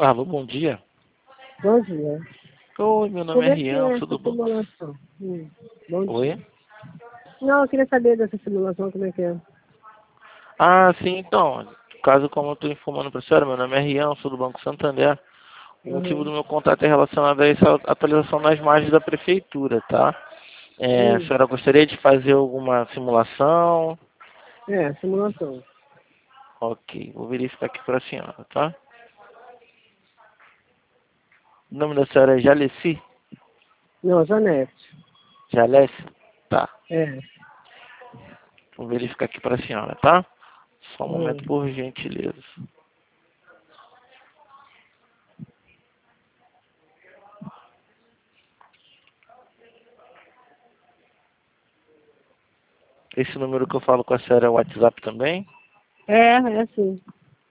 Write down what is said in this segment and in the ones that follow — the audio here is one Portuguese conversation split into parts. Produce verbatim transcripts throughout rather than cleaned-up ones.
Alô, bom dia. Bom dia. Oi, meu nome Como é é que é Rian, essa tudo bom? simulação? Hum, bom Oi? dia. Não, eu queria saber dessa simulação, como é que é. Ah, sim, então, caso como eu estou informando para a senhora, meu nome é Rian, sou do Banco Santander. O motivo do Uhum. meu contato é relacionado a essa atualização nas margens da prefeitura, tá? É, a Hum. senhora gostaria de fazer alguma simulação? É, simulação. Ok, vou verificar aqui para a senhora, tá? O nome da senhora é Jaleci? Não, Janete. Jalesse? Tá, É. vou verificar aqui para a senhora, tá? Só um momento, Hum. por gentileza. Esse número que eu falo com a senhora é o WhatsApp também? É, é assim.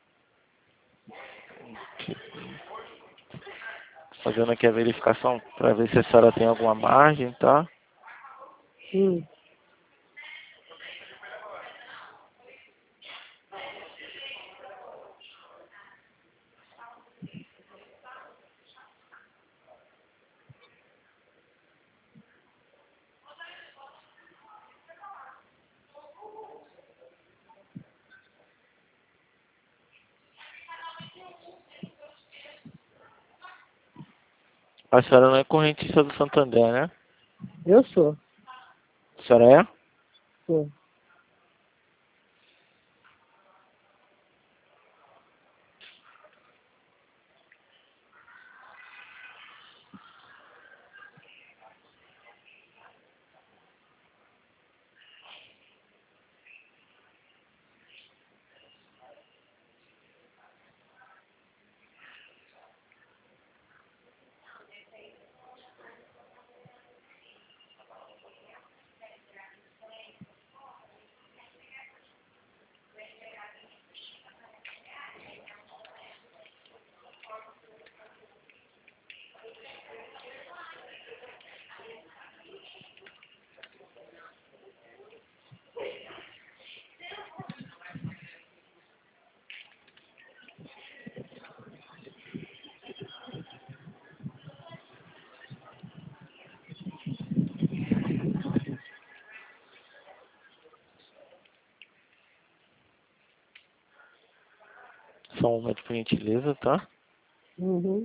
Fazendo aqui a verificação para ver se a senhora tem alguma margem, tá? Hum. A senhora não é correntista do Santander, né? Eu sou. A senhora é? Sou. Só um momento, por gentileza, tá? Uhum.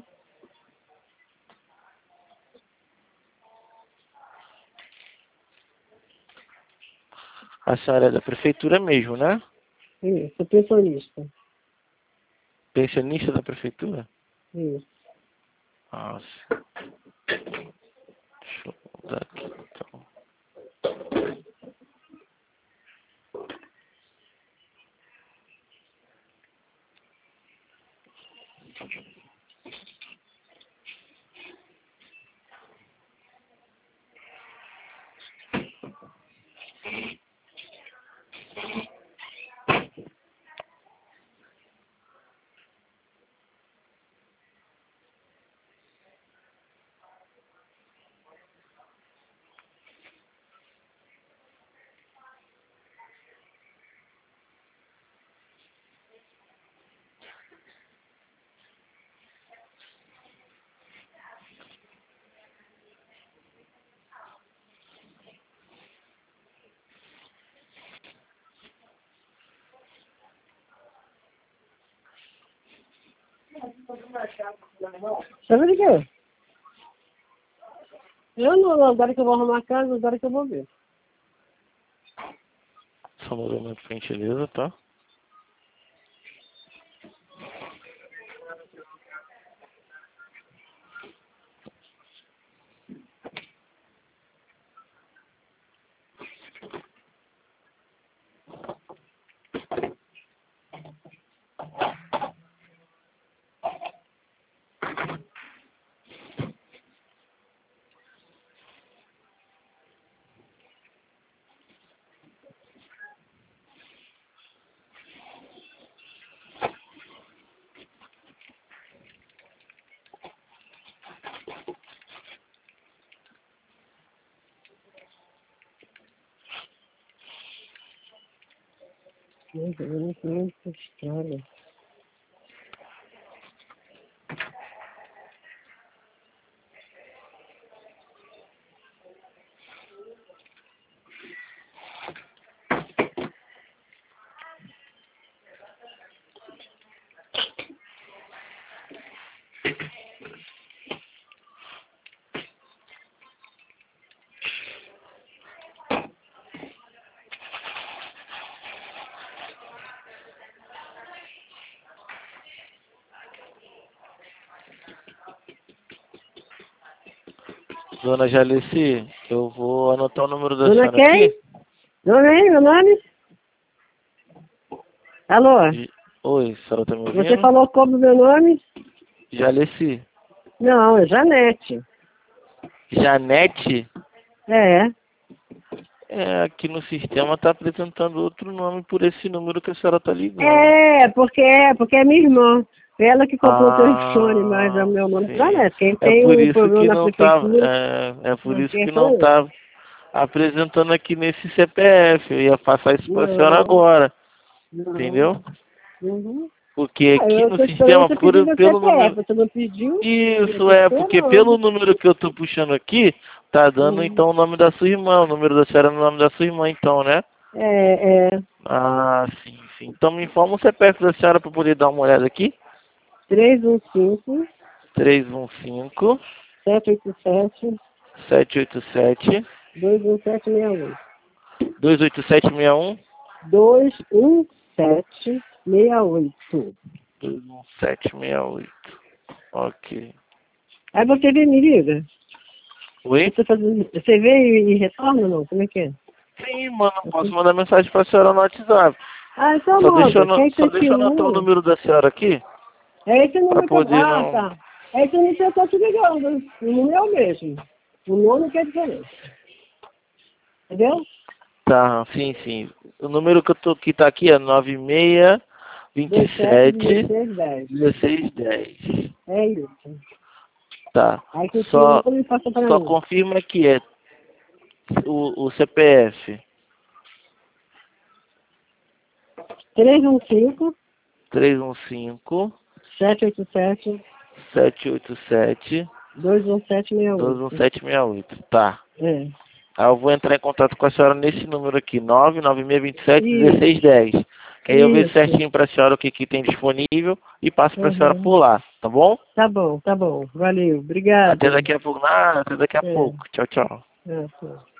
A senhora é da prefeitura mesmo, né? Isso, sou pensionista. Pensionista da prefeitura? Isso. Nossa. Deixa eu mudar aqui, então. Sabe de quê? Eu não, agora que eu vou arrumar a casa, agora que eu vou ver. Só um momento, por gentileza, tá? Muito, muito, muito estranho. Dona Jaleci, eu vou anotar o número da Dona senhora quem? aqui. Dona aí, meu nome? Alô? J- Oi, a senhora tá me Você ouvindo? falou como meu nome? Jaleci. Não, é Janete. Janete? É. É, aqui no sistema tá apresentando outro nome por esse número que a senhora tá ligando. É, porque é, porque é minha irmã. Ela que comprou o telefone, mas é o Ah, meu nome sim. Janete. Quem É tem por um isso problema que na não tá, prefeitura, é, é por não isso quer que sou não eu. tá apresentando aqui nesse C P F. Eu ia passar isso pra senhora Não, agora, não. entendeu? Uhum. Porque Ah, aqui eu no tô esperando sistema, você por, pedir meu pelo C P F. número. Você não pediu? Eu Isso tô é, porque pelo esperando. número que eu tô puxando aqui, tá dando Uhum. então o nome da sua irmã, o número da senhora no nome da sua irmã, então, né? É, é. Ah, sim, sim. Então me informa o C P F da senhora para poder dar uma olhada aqui. três um cinco, três um cinco, sete oito sete, sete oito sete, dois um sete seis oito. dois oito sete seis um. dois um sete seis oito. dois um sete seis oito. Ok. Aí você vem e me liga. Oi? Você, faz, você vem e retorna ou não? Como é que é? Sim, mano, eu posso mandar mensagem pra senhora no WhatsApp. Ah, então Só deixa eu, manda. ano- Quem só tem deixa esse eu anotar o número? número da senhora aqui, É esse pra número que eu... poder Ah, não... tá. É esse número que eu tô te ligando. O número é o mesmo. O nome que é diferente. Entendeu? Tá, sim, sim. O número que, eu tô, que tá aqui é nove seis dois dois sete sete dezesseis dez. dezesseis dez. É isso. Tá. Aí que esse Só, número me passa pra só mim. confirma que é o, o C P F três um cinco, três um cinco, sete oito sete, sete oito sete, dois um sete seis dois um oito. sete seis oito. Tá. É. Aí eu vou entrar em contato com a senhora nesse número aqui, nove nove seis dois sete Isso. dezesseis dez. Que aí eu vejo Isso. certinho pra senhora o que, que tem disponível e passo pra senhora Uhum. por lá, tá bom? Tá bom, tá bom. Valeu. Até Obrigada. daqui a pouco. Ah, até daqui a É. pouco. Tchau, tchau. É, tá.